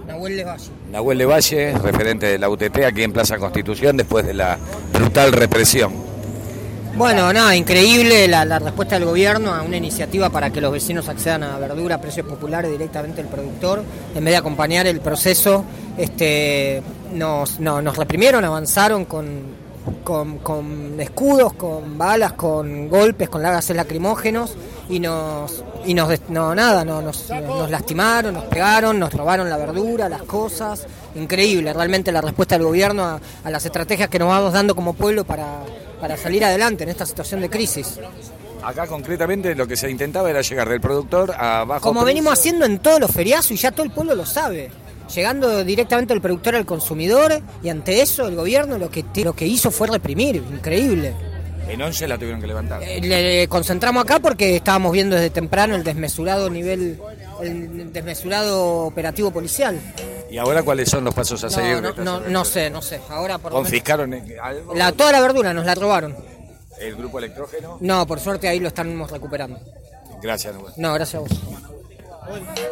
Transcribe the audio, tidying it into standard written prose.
Nahuel de Valle. Nahuel de Valle, referente de la UTT aquí en Plaza Constitución después de la brutal represión. Bueno, nada, increíble la respuesta del gobierno a una iniciativa para que los vecinos accedan a verdura a precios populares directamente del productor. En vez de acompañar el proceso, nos reprimieron, avanzaron con escudos, con balas, con golpes, con gases lacrimógenos y nos lastimaron, nos pegaron, nos robaron la verdura, las cosas. Increíble realmente la respuesta del gobierno a las estrategias que nos vamos dando como pueblo para salir adelante en esta situación de crisis. Acá concretamente lo que se intentaba era llegar del productor a bajo como precio. Venimos haciendo en todos los feriazos y ya todo el pueblo lo sabe. Llegando directamente del productor al consumidor, y ante eso el gobierno lo que hizo fue reprimir, increíble. En 11 la tuvieron que levantar. Le concentramos acá porque estábamos viendo desde temprano el desmesurado operativo policial. ¿Y ahora cuáles son los pasos a seguir? No sé. Ahora por ¿Confiscaron algo? Toda la verdura nos la robaron. ¿El grupo electrógeno? No, por suerte ahí lo estamos recuperando. Gracias, Nahuel. No, gracias a vos.